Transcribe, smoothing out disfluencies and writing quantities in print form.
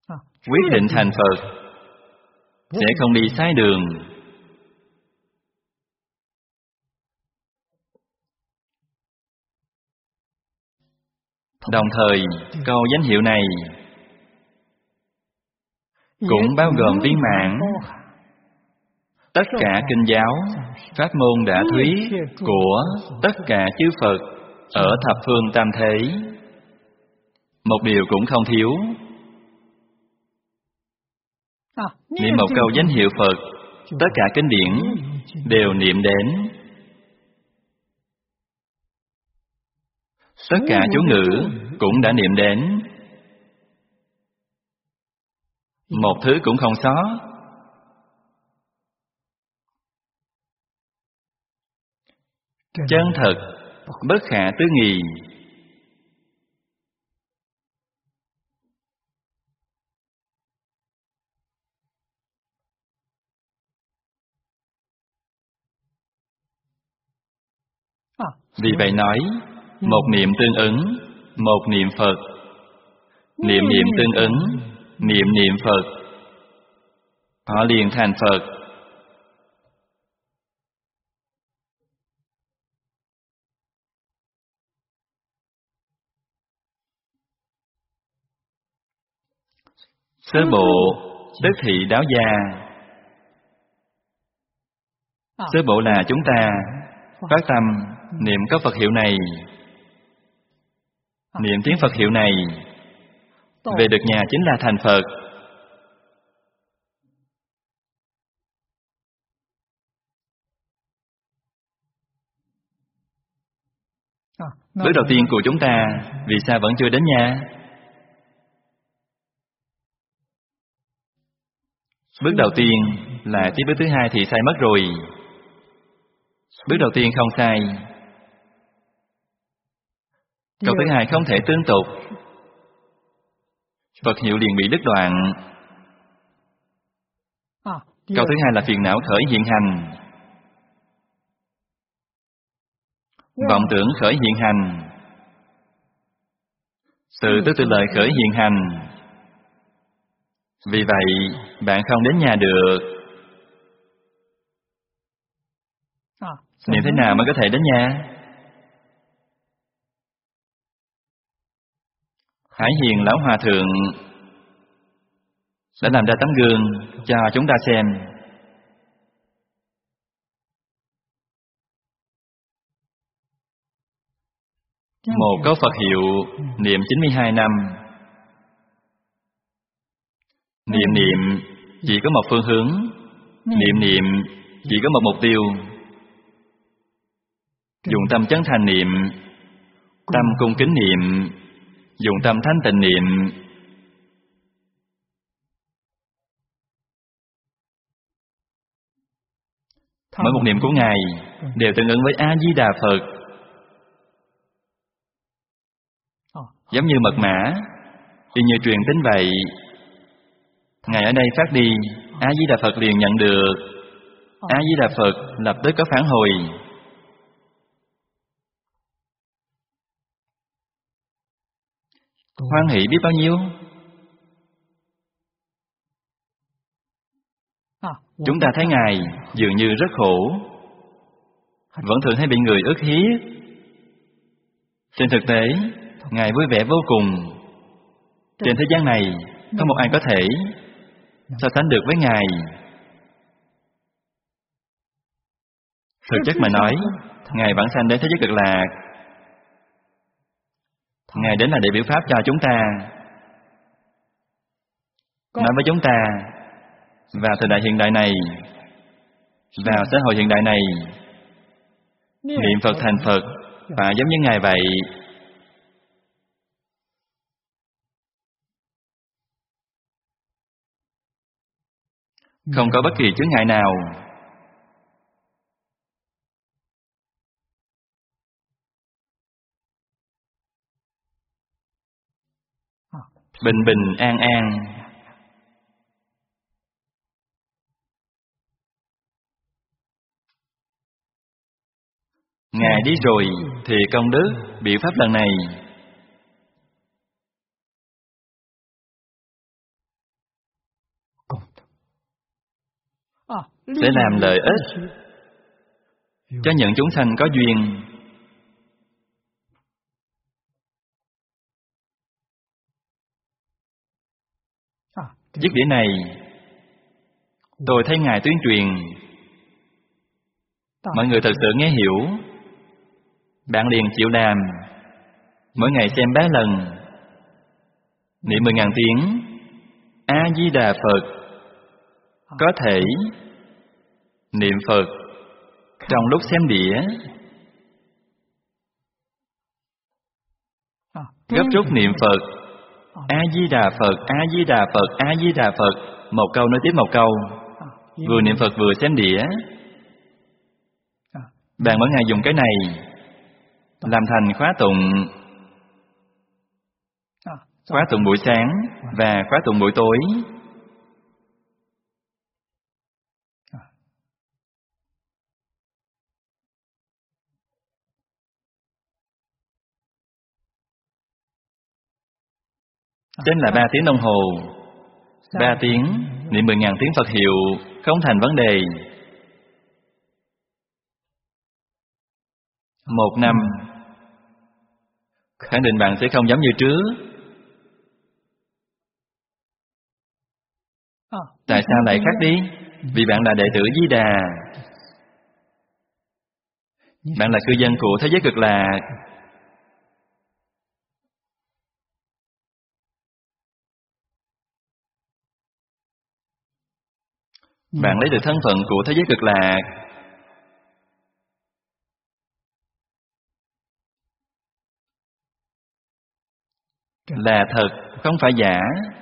quyết định thành Phật, sẽ không đi sai đường. Đồng thời, câu danh hiệu này cũng bao gồm viên mãn tất cả kinh giáo, pháp môn đã thuyết của tất cả chư Phật ở thập phương tam thế. Một điều cũng không thiếu. Niệm một câu danh hiệu Phật, tất cả kinh điển đều niệm đến. Tất cả chú ngữ cũng đã niệm đến. Một thứ cũng không sót. Chân thật, bất khả tư nghị. Vì vậy nói, một niệm tương ứng, một niệm Phật. Niệm niệm tương ứng, niệm niệm Phật. Họ liền thành Phật. Sơ bộ, tức thị đáo gia. Sơ bộ là chúng ta phát tâm niệm có Phật hiệu này, niệm tiếng Phật hiệu này, về được nhà chính là thành Phật. Bước đầu tiên của chúng ta vì sao vẫn chưa đến nhà? Bước đầu tiên là tiếp bước thứ hai thì sai mất rồi. Bước đầu tiên không sai, câu thứ hai không thể tương tục, Phật hiệu liền bị đứt đoạn. Câu thứ hai là phiền não khởi hiện hành, vọng tưởng khởi hiện hành, tự tư tự lợi khởi hiện hành. Vì vậy bạn không đến nhà được. Niệm thế nào mới có thể đến nhà? Hải Hiền Lão Hòa Thượng đã làm ra tấm gương cho chúng ta xem. Một câu Phật hiệu niệm 92 năm. Niệm niệm chỉ có một phương hướng, niệm niệm chỉ có một mục tiêu. Dùng tâm chân thành niệm, tâm cung kính niệm, dùng tâm thanh tịnh niệm. Mỗi một niệm của Ngài đều tương ứng với A-di-đà Phật. Giống như mật mã, y như truyền tín vậy. Ngài ở đây phát đi, A-di-đà Phật liền nhận được. A-di-đà Phật lập tức có phản hồi. Hoan hỷ biết bao nhiêu. Chúng ta thấy Ngài dường như rất khổ, vẫn thường hay bị người ức hiếp. Trên thực tế, Ngài vui vẻ vô cùng. Trên thế gian này, không một ai có thể so sánh được với Ngài. Thực chất mà nói, Ngài vãng sanh đến thế giới Cực Lạc. Ngài đến là để biểu pháp cho chúng ta, nói với chúng ta vào thời đại hiện đại này, vào xã hội hiện đại này, niệm Phật thành Phật phải giống như Ngài vậy. Không có bất kỳ chướng ngại nào. Bình bình an an. Ngài đi rồi thì công đức biểu pháp lần này sẽ làm lợi ích cho những chúng sanh có duyên. Chiếc đĩa này tôi thấy Ngài tuyên truyền, mọi người thật sự nghe hiểu, bạn liền chịu làm. Mỗi ngày xem 3 lần, niệm 10.000 tiếng A Di Đà Phật. Có thể niệm Phật trong lúc xem đĩa, gấp rút niệm Phật A Di Đà Phật, A Di Đà Phật, A Di Đà Phật, một câu nói tiếp một câu, vừa niệm Phật vừa xem đĩa. Bạn mỗi ngày dùng cái này làm thành khóa tụng buổi sáng và khóa tụng buổi tối. Chính là 3 tiếng đồng hồ. 3 tiếng niệm 10.000 tiếng Phật hiệu không thành vấn đề. 1 năm khẳng định bạn sẽ không giống như trước. Tại sao lại khác đi? Vì bạn là đệ tử Di Đà, bạn là cư dân của thế giới Cực Lạc. Bạn lấy được thân phận của thế giới Cực Lạc là thật, không phải giả.